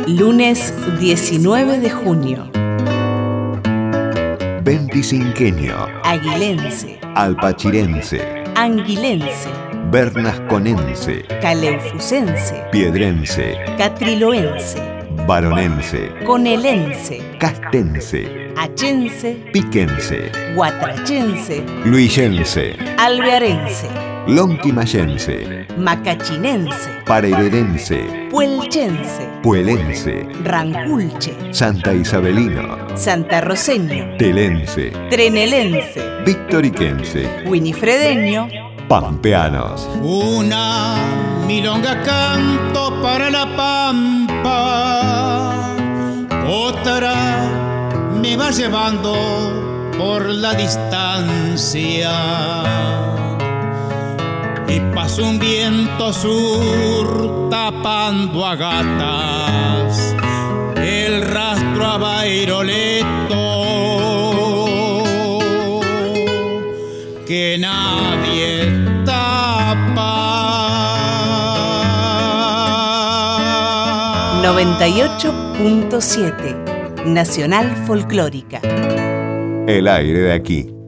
Lunes 19 de junio. Veinticinqueño. Aguilense, Alpachirense. anguilense, Bernasconense. caleufusense, Piedrense. catriloense, Baronense. conelense, Castense. achense, Piquense. guatrachense, Luisense. alvearense, Lonquimayense. macachinense, Parerense. puelchense, Puelense. ranculche, Santa Isabelino. santarroceño, Telense. trenelense, Victoriquense. winifredeño, Pampeanos. Una milonga canto para la pampa, otra me va llevando por la distancia, y pasa un viento sur tapando a gatas el rastro a Bairoleto que nadie tapa. 98.7 Nacional Folclórica. El aire de aquí.